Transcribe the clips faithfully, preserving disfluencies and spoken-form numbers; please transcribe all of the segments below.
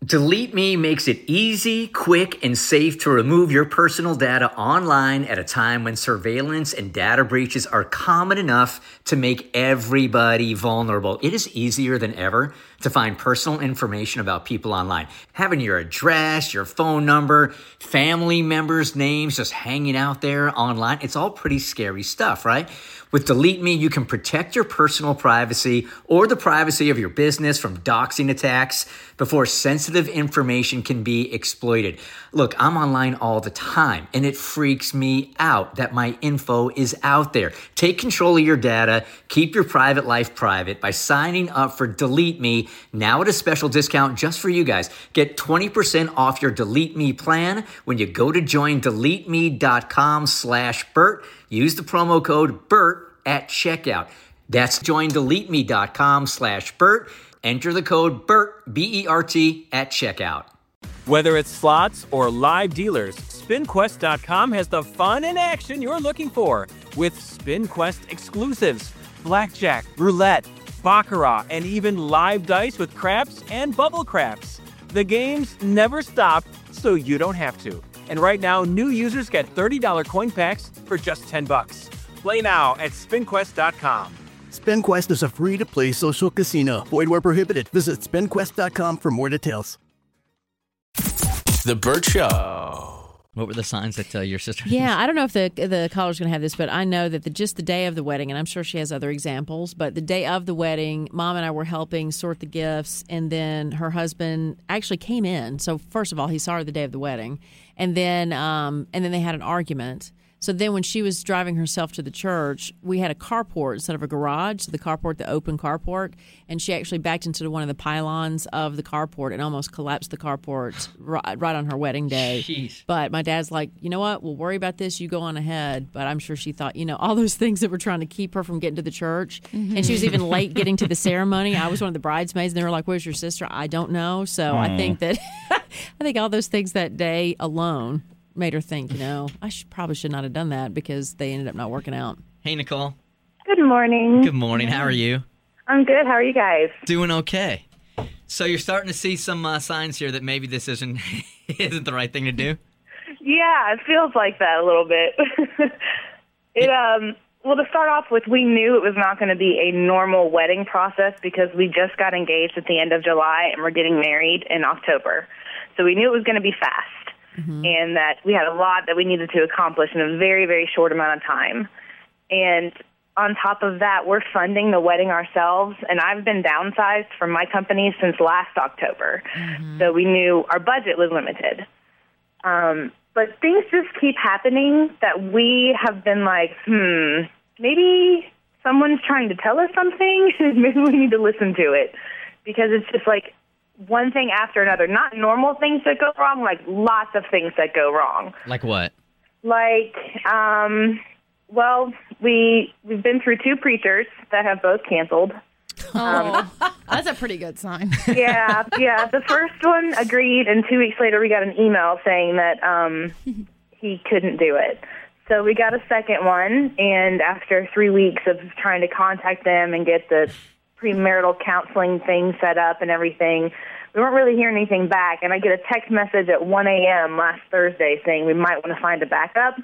Delete Me makes it easy, quick, and safe to remove your personal data online at a time when surveillance and data breaches are common enough to make everybody vulnerable. It is easier than ever to find personal information about people online. Having your address, your phone number, family members' names just hanging out there online, it's all pretty scary stuff, right? With Delete Me, you can protect your personal privacy or the privacy of your business from doxing attacks before sensitive information can be exploited. Look, I'm online all the time, and it freaks me out that my info is out there. Take control of your data. Keep your private life private by signing up for Delete Me now at a special discount just for you guys. Get twenty percent off your Delete Me plan when you go to join delete me dot com slash Bert. Use the promo code BERT at checkout. That's join delete me dot com slash Bert. Enter the code BERT, B E R T, at checkout. Whether it's slots or live dealers, spin quest dot com has the fun and action you're looking for with SpinQuest exclusives, blackjack, roulette, baccarat, and even live dice with craps and bubble craps. The games never stop, so you don't have to. And right now, new users get thirty dollars coin packs for just ten bucks. Play now at spin quest dot com. SpinQuest is a free-to-play social casino. Void where prohibited. Visit spin quest dot com for more details. The Bert Show. What were the signs that tell your sister? Yeah, I don't know if the the caller's going to have this, but I know that the, just the day of the wedding, and I'm sure she has other examples, but the day of the wedding, Mom and I were helping sort the gifts, and then her husband actually came in. So first of all, he saw her the day of the wedding, and then um, and then they had an argument. So then when she was driving herself to the church, we had a carport instead of a garage, so the carport, the open carport, and she actually backed into one of the pylons of the carport and almost collapsed the carport right, right on her wedding day. Jeez. But my dad's like, you know what, we'll worry about this, you go on ahead. But I'm sure she thought, you know, all those things that were trying to keep her from getting to the church. Mm-hmm. And she was even late getting to the ceremony. I was one of the bridesmaids, and they were like, where's your sister? I don't know. So mm. I think that, I think all those things that day alone made her think, you know, I should, probably should not have done that because they ended up not working out. Hey, Nicole. Good morning. Good morning. How are you? I'm good. How are you guys? Doing okay. So you're starting to see some uh, signs here that maybe this isn't isn't the right thing to do? Yeah, it feels like that a little bit. it um well, to start off with, we knew it was not going to be a normal wedding process because we just got engaged at the end of July and we're getting married in October. So we knew it was going to be fast. Mm-hmm. And that we had a lot that we needed to accomplish in a very, very short amount of time. And on top of that, we're funding the wedding ourselves, and I've been downsized from my company since last October. Mm-hmm. So we knew our budget was limited. Um, but things just keep happening that we have been like, hmm, maybe someone's trying to tell us something. Maybe we need to listen to it. Because it's just like, one thing after another, not normal things that go wrong, like lots of things that go wrong. Like what? Like, um, well, we, we've been through two preachers that have both canceled. Oh, um, that's a pretty good sign. yeah, yeah. The first one agreed, and two weeks later we got an email saying that um, he couldn't do it. So we got a second one, and after three weeks of trying to contact them and get the premarital counseling thing set up and everything, we weren't really hearing anything back. And I get a text message at one a.m. last Thursday saying we might want to find a backup.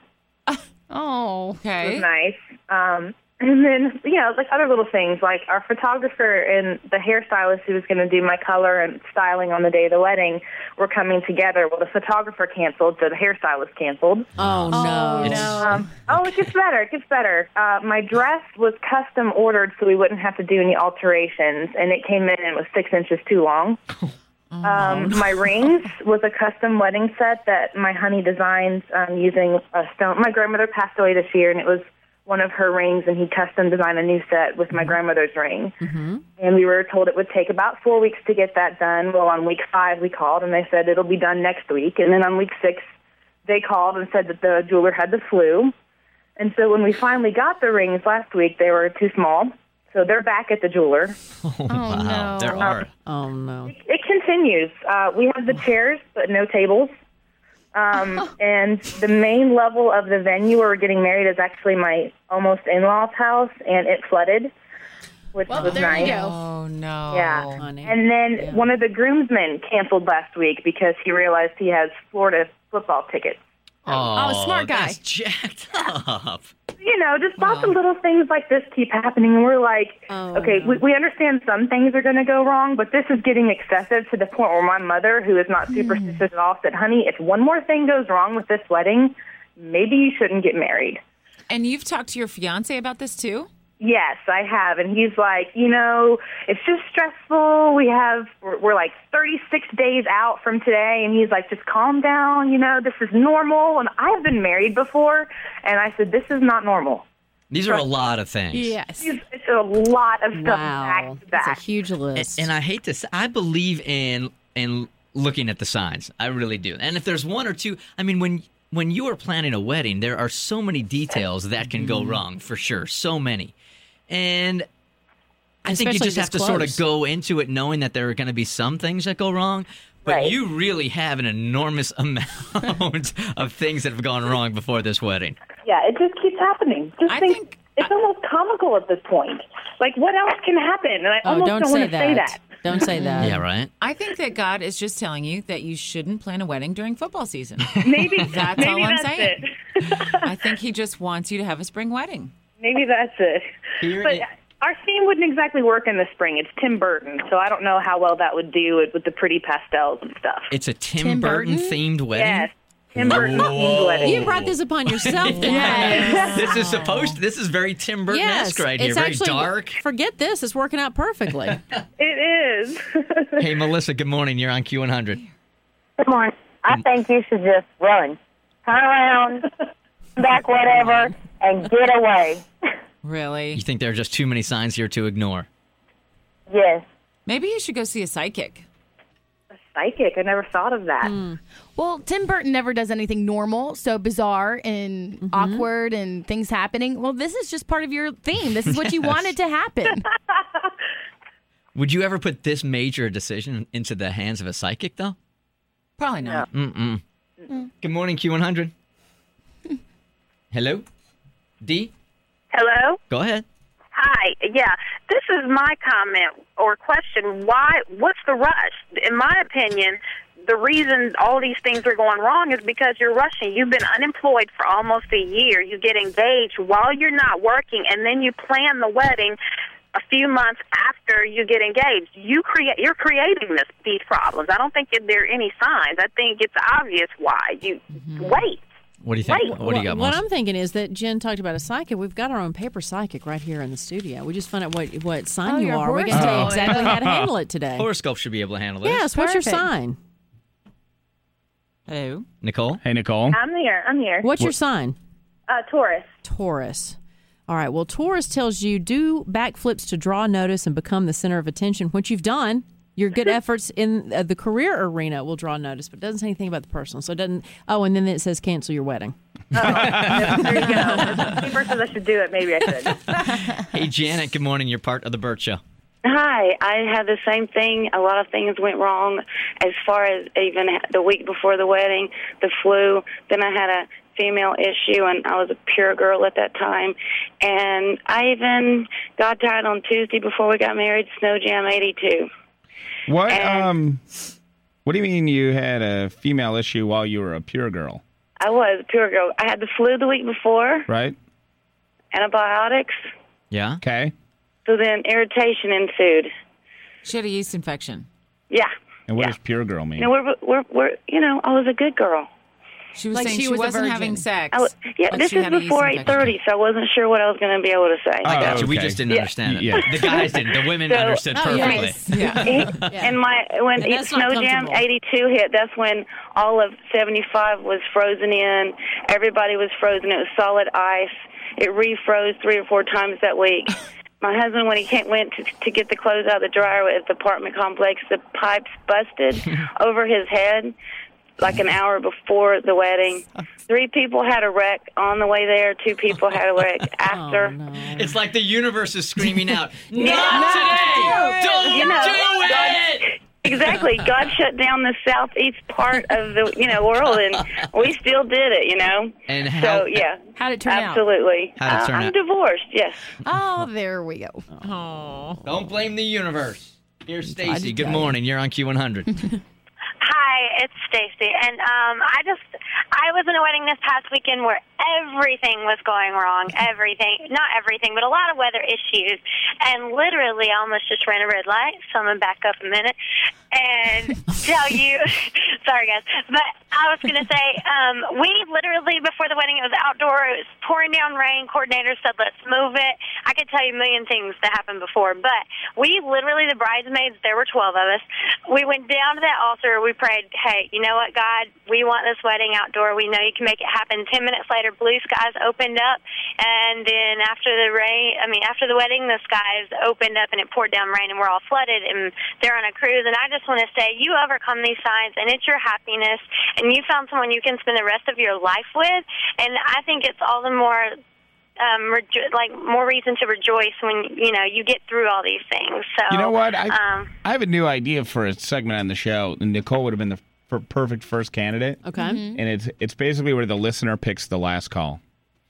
Oh, okay. It was nice. Um, and then, you know, like other little things, like our photographer and the hairstylist who was going to do my color and styling on the day of the wedding were coming together. Well, the photographer canceled, so the hairstylist canceled. Oh, no. Oh, no. Um, oh, it gets better. It gets better. Uh, my dress was custom ordered so we wouldn't have to do any alterations, and it came in and it was six inches too long. Um, my rings was a custom wedding set that my honey designed um, using a stone. My grandmother passed away this year, and it was one of her rings, and he custom designed a new set with my grandmother's ring. Mm-hmm. And we were told it would take about four weeks to get that done. Well, on week five, we called, and they said it'll be done next week. And then on week six, they called and said that the jeweler had the flu. And so when we finally got the rings last week, they were too small. So they're back at the jeweler. Oh, oh wow. No. There are. Oh, no. It, it continues. Uh, we have the chairs, but no tables. Um, and the main level of the venue where we're getting married is actually my almost in-laws house, and it flooded. which Well, was there nice. you go. Oh, no. Yeah. Honey. And then Yeah. one of the groomsmen canceled last week because he realized he has Florida football tickets. Oh, smart guy. That's jacked up. You know, just lots of little things like this keep happening, and we're like, Oh, okay, no. we, we understand some things are going to go wrong, but this is getting excessive to the point where my mother, who is not superstitious at all, said, honey, if one more thing goes wrong with this wedding, maybe you shouldn't get married. And you've talked to your fiance about this too? Yes, I have. And he's like, you know, it's just stressful. We have, we're, we're like thirty-six days out from today. And he's like, just calm down. You know, this is normal. And I've been married before. And I said, this is not normal. These are a lot of things. Yes. It's it's a lot of stuff Wow. back to That's back. a huge list. And I hate to say, I believe in in looking at the signs. I really do. And if there's one or two, I mean, when when you are planning a wedding, there are so many details that can go wrong, for sure. So many. And I think you Especially just have to this sort of close. go into it knowing that there are going to be some things that go wrong. But Right. you really have an enormous amount of things that have gone wrong before this wedding. Yeah, it just keeps happening. Just I think, think- it's almost comical at this point. Like, what else can happen? And I oh, almost don't don't say want to that. say that. Don't say that. Yeah, right? I think that God is just telling you that you shouldn't plan a wedding during football season. Maybe That's maybe all I'm that's saying. it. I think he just wants you to have a spring wedding. Maybe that's it. Here But it- our theme wouldn't exactly work in the spring. It's Tim Burton, so I don't know how well that would do with, with the pretty pastels and stuff. It's a Tim, Tim Burton Burton? themed wedding? Yes, Tim Burton themed wedding. You brought this upon yourself. Yes. This is supposed this is very Tim Burton-esque Yes, right here. it's Very actually, dark. Forget this. It's working out perfectly. It is. Hey, Melissa, good morning. You're on Q one hundred. Good morning. I think you should just run, turn around, back, whatever, and get away. Really? You think there are just too many signs here to ignore? Yes. Maybe you should go see a psychic. Psychic. I never thought of that. Well, Tim Burton never does anything normal, so bizarre and awkward and things happening. Well, this is just part of your theme. This is what you wanted to happen. Would you ever put this major decision into the hands of a psychic, though? Probably not. Mm-mm. Good morning, Q one hundred. Hello? D? Hello? Go ahead. Hi. Yeah, this is my comment or question. Why? What's the rush? In my opinion, the reason all these things are going wrong is because you're rushing. You've been unemployed for almost a year. You get engaged while you're not working, and then you plan the wedding a few months after you get engaged. You create. You're creating this these problems. I don't think there are any signs. I think it's obvious why. You wait. What do you think? Right. What do you got, What Melissa? I'm thinking is that Jen talked about a psychic. We've got our own paper psychic right here in the studio. We just find out what what sign Oh, you your are. We can tell you horoscope. exactly how to handle it today. Horoscope should be able to handle this. Yes. What's your Perfect. sign? Hello? Nicole? Hey, Nicole. I'm here. I'm here. What's your sign? Uh, Taurus. Taurus. All right. Well, Taurus tells you do backflips to draw notice and become the center of attention, which you've done. Your good efforts in uh, the career arena will draw notice, but it doesn't say anything about the personal. So it doesn't. Oh, and then it says cancel your wedding. There you go. If the person that should do it, maybe I should. Hey, Janet, good morning. You're part of the Burt Show. Hi. I had the same thing. A lot of things went wrong as far as even the week before the wedding, the flu. Then I had a female issue, and I was a pure girl at that time. And I even got tired on Tuesday before we got married, Snow Jam eighty-two. What And- um what do you mean you had a female issue while you were a pure girl, I was a pure girl. I had the flu the week before, right? antibiotics. Yeah? Okay. So then irritation ensued. She had a yeast infection. Yeah. And what Yeah. does pure girl mean? You know, we're, we're, we're, you know, I was a good girl. She was Like saying she she, was a wasn't virgin. having sex. I was, yeah, but this she is had a yeast before eight infection. thirty, so I wasn't sure what I was going to be able to say. I got Oh, you. We okay. just didn't Yeah. understand it. Yeah. The guys didn't. The women So- understood Oh, perfectly. yes. Yeah. And my when And it that's not Snow Jam comfortable. eighty-two hit, that's when all of seventy-five was frozen in. Everybody was frozen. It was solid ice. It refroze three or four times that week. My husband, when he came, went to, to get the clothes out of the dryer at the apartment complex, the pipes busted over his head like an hour before the wedding. Three people had a wreck on the way there. Two people had a wreck after. Oh, no. It's like the universe is screaming out, Yeah. not today! Don't You know, do it! Exactly. God shut down the southeast part of the you know world, and we still did it. You know. And how? So yeah. How'd it turn out? Absolutely. How'd it turn uh, I'm out? divorced. Yes. Oh, there we go. Oh. Don't blame the universe. Here's I Stacy. did Good tell morning. You're on Q one hundred. Hi, it's Stacy, and um, I just I was in a wedding this past weekend where everything was going wrong. Everything, not everything, but a lot of weather issues, and literally I almost just ran a red light. So I'm gonna back up a minute and tell you. Sorry, guys, but I was gonna say um, we literally before the wedding it was outdoor. It was pouring down rain. Coordinator said let's move it. I could tell you a million things that happened before, but we literally the bridesmaids. There were twelve of us. We went down to that altar. We prayed, hey, you know what, God, we want this wedding outdoor. We know you can make it happen. Ten minutes later, blue skies opened up, and then after the rain, I mean, after the wedding, the skies opened up and it poured down rain, and we're all flooded, and they're on a cruise. And I just want to say, you overcome these signs, and it's your happiness, and you found someone you can spend the rest of your life with, and I think it's all the more Um, rejo- like more reason to rejoice when you know you get through all these things. So You know what? I, um, I have a new idea for a segment on the show, and Nicole would have been the f- perfect first candidate. Okay. And it's it's basically where the listener picks the last call.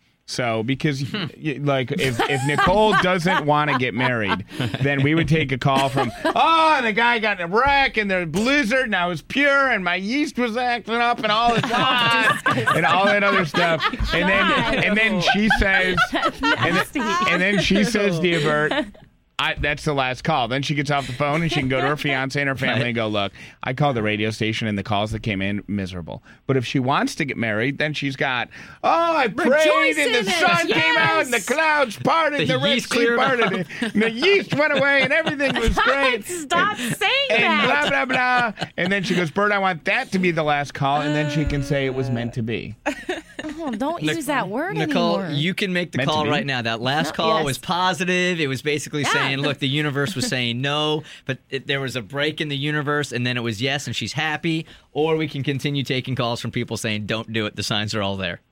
So, because, y- like, if, if Nicole doesn't want to get married, then we would take a call from, oh, and the guy got in a wreck, and the blizzard, and I was pure, and my yeast was acting up, and all this, ah, and all that other stuff. And then and then she says, and then, and then she says, dear Bert, I, that's the last call. Then she gets off the phone and she can go to her fiance and her family and go, look, I called the radio station and the calls that came in, miserable. But if she wants to get married, then she's got, oh, I prayed Rejoice and in the it. sun Yes. came out and the clouds parted, The the, Red yeast Sea cleared parted, up. and the yeast went away and everything was great. Stop saying And that. blah, blah, blah. And then she goes, Bert, I want that to be the last call. And then she can say it was meant to be. Oh, don't Nic- use that word Nicole, anymore. you can make the Meant to call be. right now. That last call yes. was positive. It was basically Yeah. saying, look, the universe was saying no, but it, there was a break in the universe, and then it was yes, and she's happy. Or we can continue taking calls from people saying, don't do it. The signs are all there.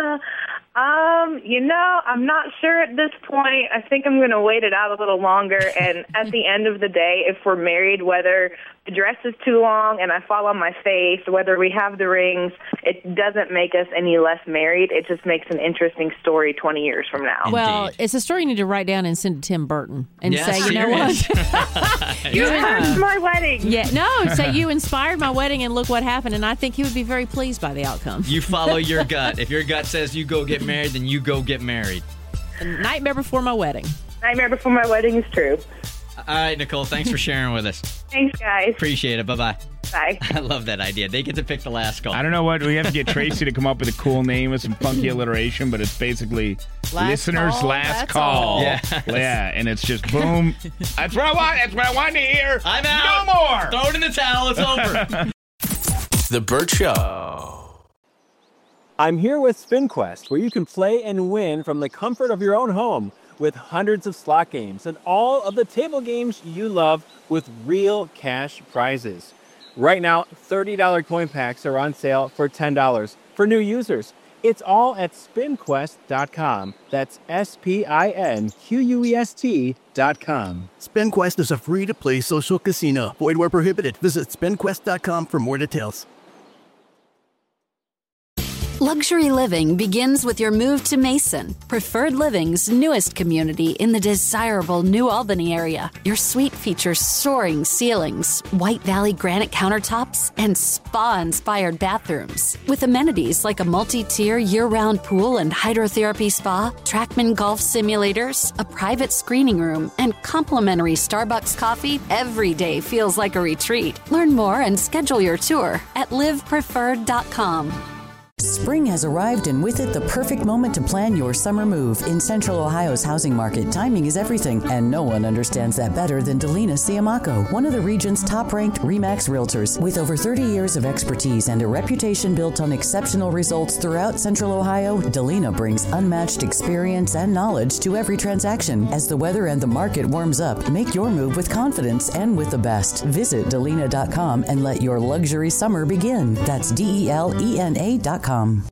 Um, you know, I'm not sure at this point. I think I'm going to wait it out a little longer. And at the end of the day, if we're married, whether the dress is too long and I fall on my face, whether we have the rings, it doesn't make us any less married. It just makes an interesting story twenty years from now. Well, Indeed. it's a story you need to write down and send to Tim Burton and Yeah, say, you know serious. what? You hurt my wedding. Yeah, no, say you inspired my wedding and look what happened. And I think he would be very pleased by the outcome. You follow your gut. If your gut says you go get married, then you go get married. Nightmare before my wedding. Nightmare before my wedding is true. All right, Nicole, thanks for sharing with us. Thanks, guys. Appreciate it. Bye-bye. Bye. I love that idea. They get to pick the last call. I don't know what. We have to get Tracy to come up with a cool name with some funky alliteration, but it's basically Last listener's call, last that's call. all. Yeah. Yeah, and it's just boom. That's what I want. That's what I wanted to hear. I'm out. No more. Throw it in the towel. It's over. The Bert Show. I'm here with SpinQuest, where you can play and win from the comfort of your own home with hundreds of slot games and all of the table games you love with real cash prizes. Right now, thirty dollars coin packs are on sale for ten dollars for new users. It's all at spin quest dot com. That's S P I N Q U E S T dot com. SpinQuest is a free-to-play social casino. Void where prohibited. Visit spin quest dot com for more details. Luxury living begins with your move to Mason, Preferred Living's newest community in the desirable New Albany area. Your suite features soaring ceilings, White Valley granite countertops, and spa-inspired bathrooms. With amenities like a multi-tier year-round pool and hydrotherapy spa, Trackman golf simulators, a private screening room, and complimentary Starbucks coffee, every day feels like a retreat. Learn more and schedule your tour at live preferred dot com. Spring has arrived, and with it, the perfect moment to plan your summer move. In Central Ohio's housing market, timing is everything, and no one understands that better than Delina Siamaco, one of the region's top-ranked RE/MAX realtors. With over thirty years of expertise and a reputation built on exceptional results throughout Central Ohio, Delina brings unmatched experience and knowledge to every transaction. As the weather and the market warms up, make your move with confidence and with the best. Visit delina dot com and let your luxury summer begin. That's D E L E N A dot com.